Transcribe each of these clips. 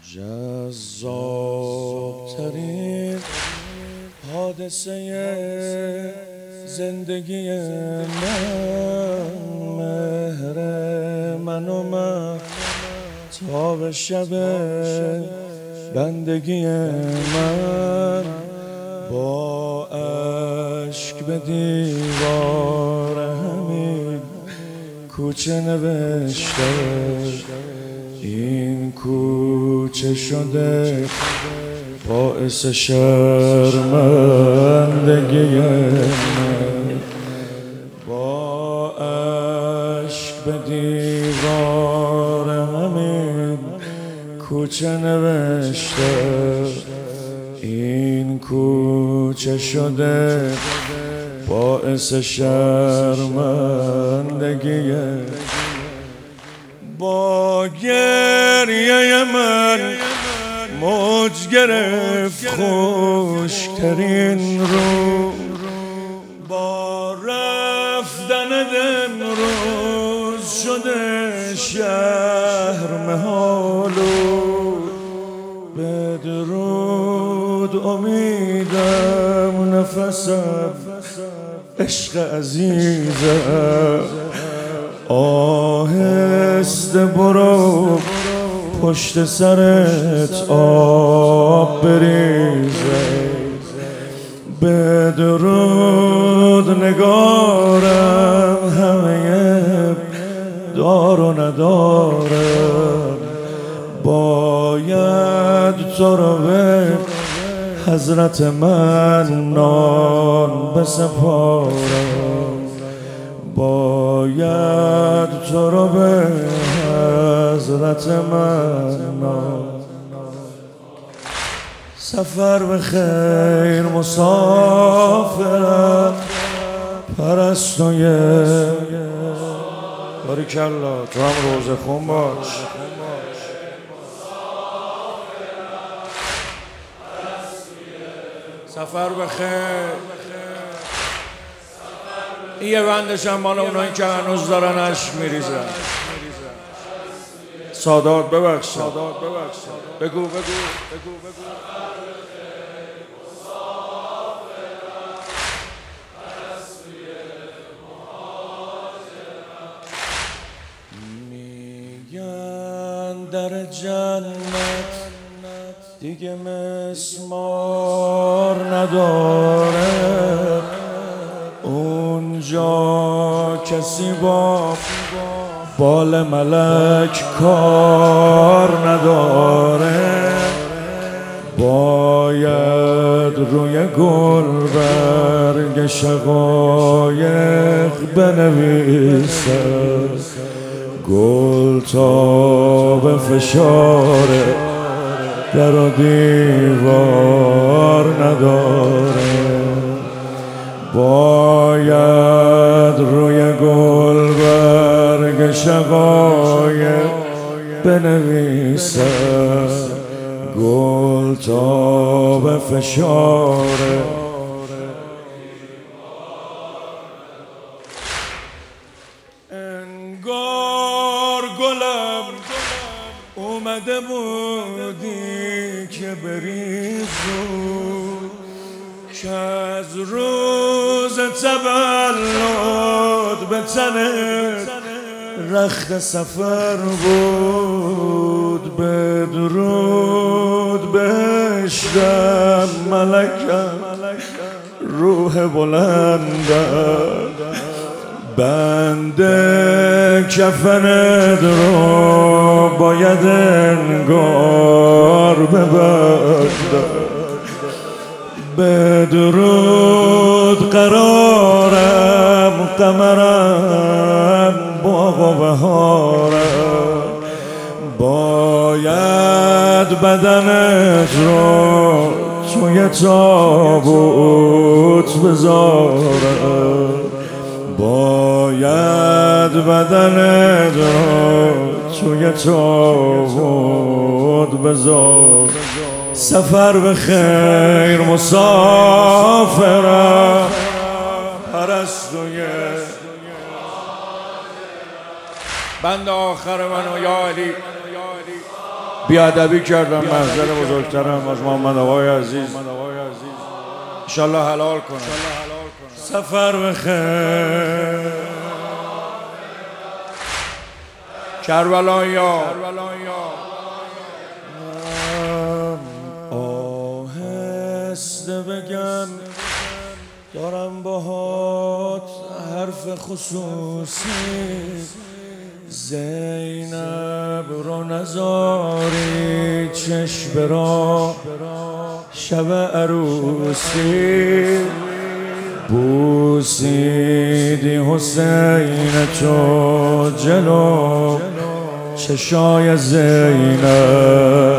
جذاب‌ترین حادثه زندگی من، مهر من و من تا به شب بندگی من، با اشک به دیوار همین کوچه نوشته این کوچه شده باعث شرمندگی من، با اشک به دیوار همین کوچه نوشته این کوچه شده باعث شرمندگی. با گریه من موج گرفت خشک‌ترین رو، با رفتن امروز شده شهر مه‌آلود. بدرود امیدم نفسم عشق عزیزم، آهسته برو پشت سرت آب بریزه. بدرود نگارم همه دار و ندارم، باید تو رو به حضرت من نان بسپارم، باید تو رو به حضرت من نان. سفر به خیر مسافرم پرستوی باریکلا، تو هم روزه خون باش. سفر به خیر. این یه بندش هم مال اونایی که هنوز دارن اشک میریزن. سادات ببخشید. بگو. میگن در جنت دیگه مسمار نداره، اونجا کسی با بال ملک کار نداره، باید روی گل برگ شقایق بنویسه، گل تا به فشار در و دیوار نداره، باید روی گل برگ شقایق بنویسه، گل تا به فشار. انگار گلم اومده بودی که بریزو، که از روز تولد به تنت رخت سفر بود. بدرود بشتم ملکم روح بلندم، بنده کفنت رو باید انگار ببندم. بدرود قرارم قمرم باغ و بهارم، باید بدنت رو توی تابوت بذارم، باید بدنت رو توی تابوت بذارم. سفر به خیر مسافرم پرستوی بند آخر منو یا علی بیادبی کردم، محضر بزرگترم از محمد آقای عزیز، انشالله حلال کنم. سفر بخیر کربلایا. آهسته بگم دارم باهات حرف خصوصی، زینب رو نذاری چشم را شب عروسی، بوسیدی حسین تو جلو چشای زینب،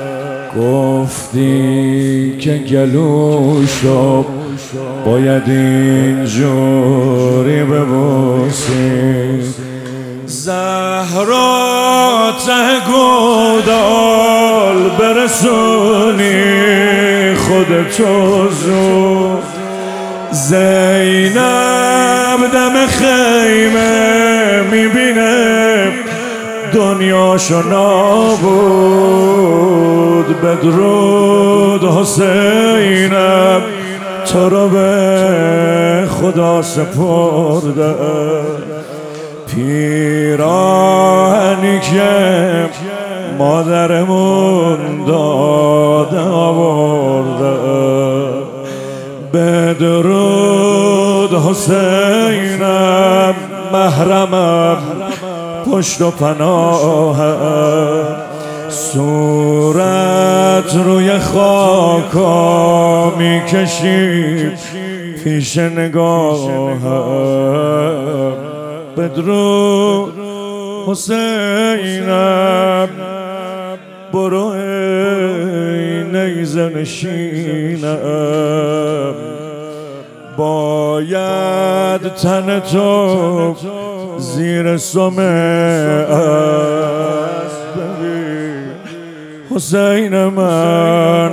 گفتی که گلوشو باید اینجوری ببوسی، زهرا ته گودال برسونی خودتو زود، زینب دم خیمه میبینه دنیاشو نابود، بدرود حسینم تو رو به خدا سپرده، پیراهنی که مادرمون داده آورده، بدرود حسینم محرمم پشت و پناهم، صورت روی خاکا میکشی پیش نگاهم، بدرود حسینم برو ای نیزه نشینم، باید تن تو زیر سمه است ببین حسین من،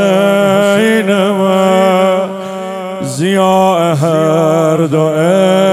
حسین من، ضیاء هر دو